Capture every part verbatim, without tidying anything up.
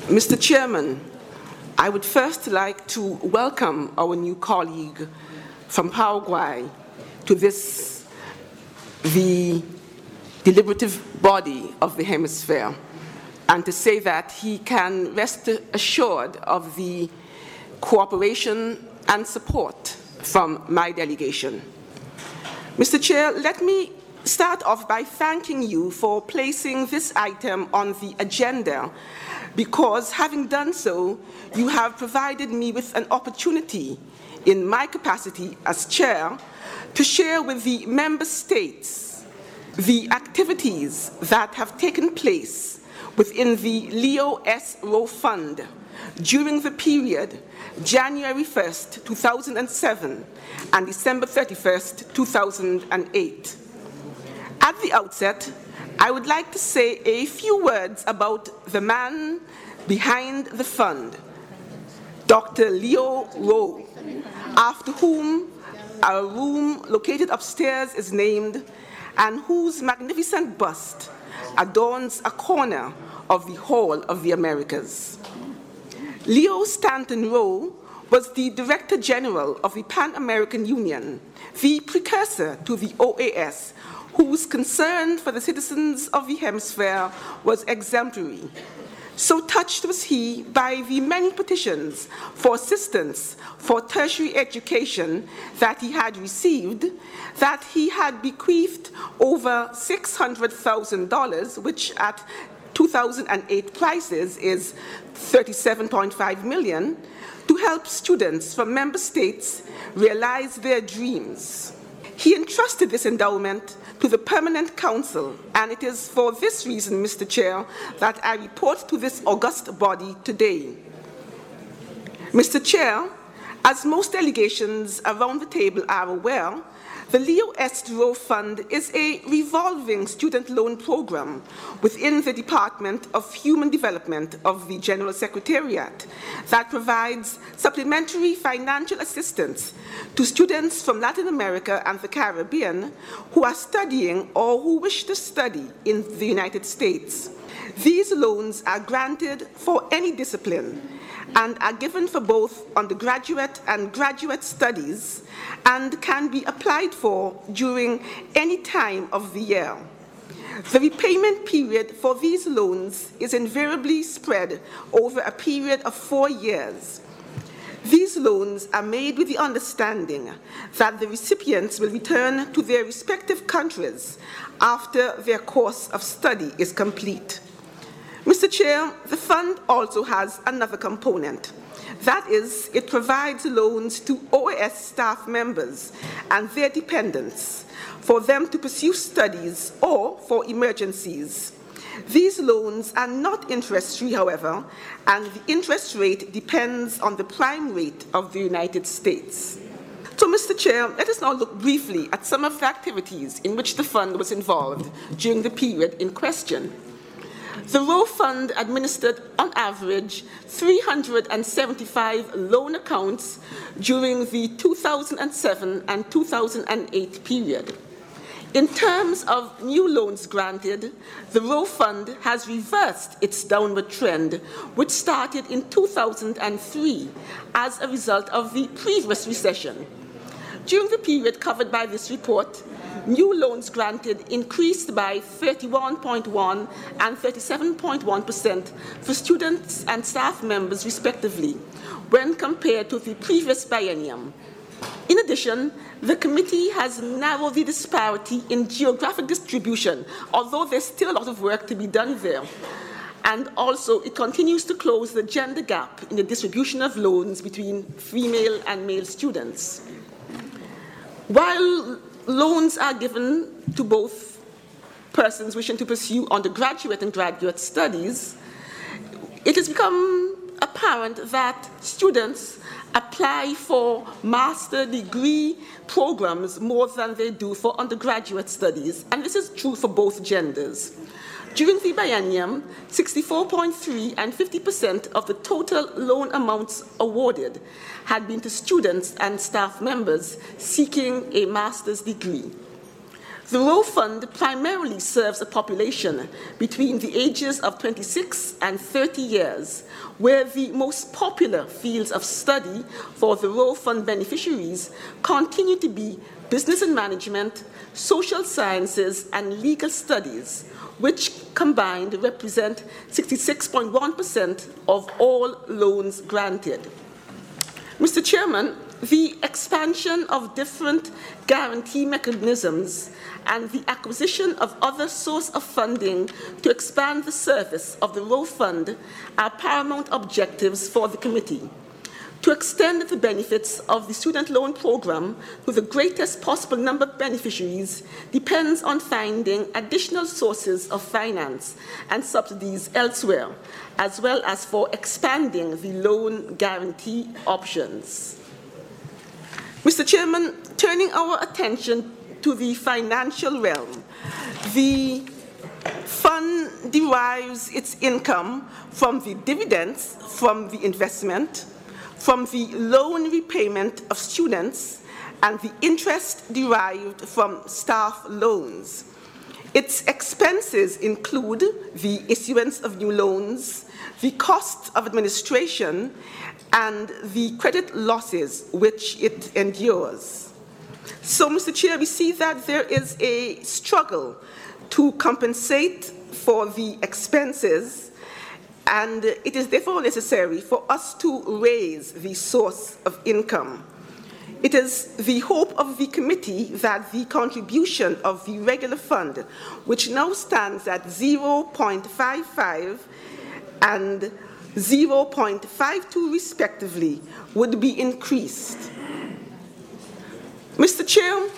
Mister Chairman, I would first like to welcome our new colleague from Paraguay to this, the deliberative body of the hemisphere, and to say that he can rest assured of the cooperation and support from my delegation. Mister Chair, let me start off by thanking you for placing this item on the agenda, because having done so, you have provided me with an opportunity in my capacity as chair to share with the member states the activities that have taken place within the Leo S. Rowe Fund during the period January first, two thousand seven and December thirty-first, two thousand eight. At the outset, I would like to say a few words about the man behind the fund, Doctor Leo Rowe, after whom a room located upstairs is named and whose magnificent bust adorns a corner of the Hall of the Americas. Leo Stanton Rowe was the Director General of the Pan-American Union, the precursor to the O A S, whose concern for the citizens of the hemisphere was exemplary. So touched was he by the many petitions for assistance for tertiary education that he had received, that he had bequeathed over six hundred thousand dollars, which at two thousand eight prices is thirty-seven point five million dollars, to help students from member states realize their dreams. He entrusted this endowment to the Permanent Council, and it is for this reason, Mister Chair, that I report to this august body today. Mister Chair, as most delegations around the table are aware, the Leo S. Rowe Fund is a revolving student loan program within the Department of Human Development of the General Secretariat that provides supplementary financial assistance to students from Latin America and the Caribbean who are studying or who wish to study in the United States. These loans are granted for any discipline and are given for both undergraduate and graduate studies and can be applied for during any time of the year. The repayment period for these loans is invariably spread over a period of four years. These loans are made with the understanding that the recipients will return to their respective countries after their course of study is complete. Mister Chair, the fund also has another component. That is, it provides loans to O A S staff members and their dependents for them to pursue studies or for emergencies. These loans are not interest-free, however, and the interest rate depends on the prime rate of the United States. So, Mister Chair, let us now look briefly at some of the activities in which the fund was involved during the period in question. The Rowe Fund administered, on average, three hundred seventy-five loan accounts during the two thousand seven and two thousand eight period. In terms of new loans granted, the Rowe Fund has reversed its downward trend, which started in two thousand three as a result of the previous recession. During the period covered by this report, new loans granted increased by thirty-one point one and thirty-seven point one percent for students and staff members, respectively, when compared to the previous biennium. In addition, the committee has narrowed the disparity in geographic distribution, although there's still a lot of work to be done there. And also, it continues to close the gender gap in the distribution of loans between female and male students. While loans are given to both persons wishing to pursue undergraduate and graduate studies, it has become apparent that students apply for master degree programs more than they do for undergraduate studies, and this is true for both genders. During the biennium, sixty-four point three and fifty percent of the total loan amounts awarded had been to students and staff members seeking a master's degree. The Rowe Fund primarily serves a population between the ages of twenty-six and thirty years, where the most popular fields of study for the Rowe Fund beneficiaries continue to be business and management, social sciences, and legal studies, which combined represent sixty-six point one percent of all loans granted. Mister Chairman, the expansion of different guarantee mechanisms and the acquisition of other sources of funding to expand the service of the Rowe Fund are paramount objectives for the committee. To extend the benefits of the student loan program to the greatest possible number of beneficiaries depends on finding additional sources of finance and subsidies elsewhere, as well as for expanding the loan guarantee options. Mister Chairman, turning our attention to the financial realm, the fund derives its income from the dividends from the investment, from the loan repayment of students, and the interest derived from staff loans. Its expenses include the issuance of new loans, the cost of administration, and the credit losses which it endures. So, Mister Chair, we see that there is a struggle to compensate for the expenses, and it is therefore necessary for us to raise the source of income. It is the hope of the committee that the contribution of the regular fund, which now stands at zero point five five and zero point five two respectively, would be increased. Mister Chair,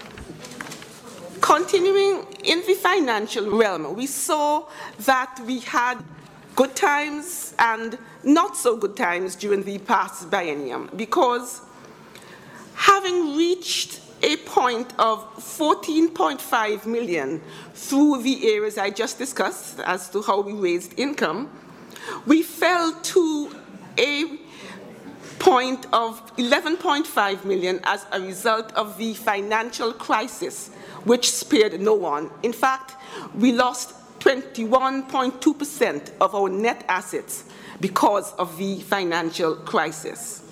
continuing in the financial realm, we saw that we had good times and not so good times during the past biennium, because having reached a point of fourteen point five million through the areas I just discussed as to how we raised income, we fell to a point of eleven point five million as a result of the financial crisis, which spared no one. In fact, we lost twenty-one point two percent of our net assets because of the financial crisis.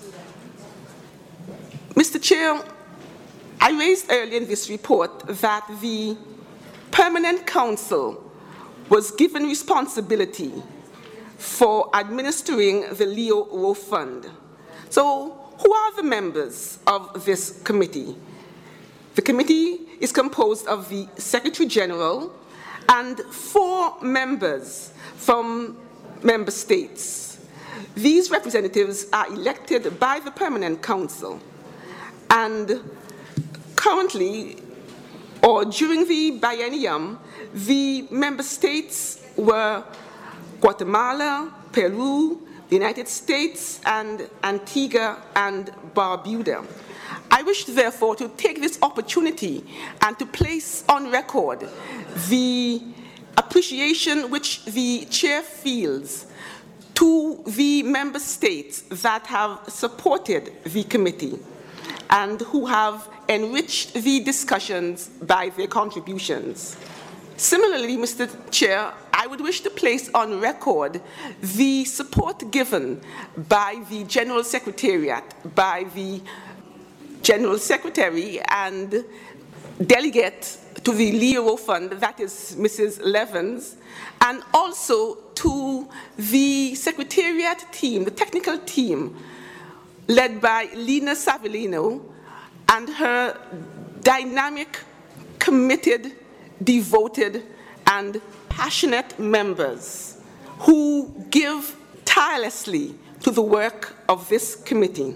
Mister Chair, I raised earlier in this report that the Permanent Council was given responsibility for administering the Leo Rowe Fund. So, who are the members of this committee? The committee is composed of the Secretary General and four members from member states. These representatives are elected by the Permanent Council, and currently, or during the biennium, the member states were Guatemala, Peru, the United States, and Antigua and Barbuda. I wish, therefore, to take this opportunity and to place on record the appreciation which the chair feels to the member states that have supported the committee and who have enriched the discussions by their contributions. Similarly, Mister Chair, I would wish to place on record the support given by the General Secretariat, by the General Secretary and delegate to the Leo Rowe Fund, that is Missus Levens, and also to the Secretariat team, the technical team, led by Lina Savellino and her dynamic, committed, devoted, and passionate members who give tirelessly to the work of this committee.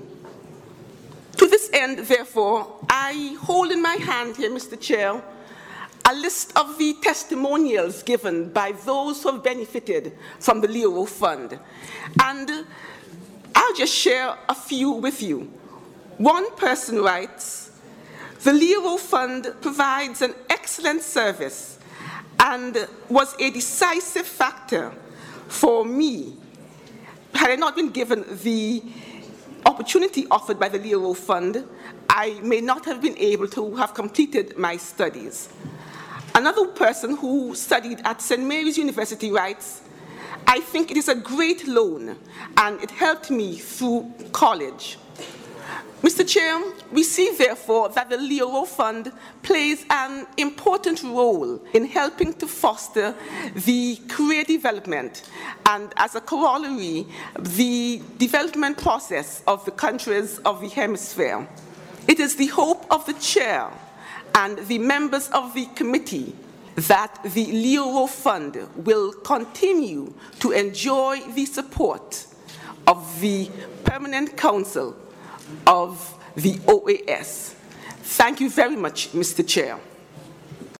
To this end, therefore, I hold in my hand here, Mister Chair, a list of the testimonials given by those who have benefited from the Leo Rowe Fund. And I'll just share a few with you. One person writes, "The Leo Rowe Fund provides an excellent service and was a decisive factor for me. Had I not been given the opportunity offered by the Leo Rowe Fund, I may not have been able to have completed my studies. Another person who studied at Saint Mary's University writes, I think it is a great loan, and it helped me through college. Mister Chair, we see, therefore, that the Leo Fund plays an important role in helping to foster the career development and, as a corollary, the development process of the countries of the hemisphere. It is the hope of the Chair and the members of the committee that the Leo Fund will continue to enjoy the support of the Permanent Council of the O A S. Thank you very much, Mister Chair.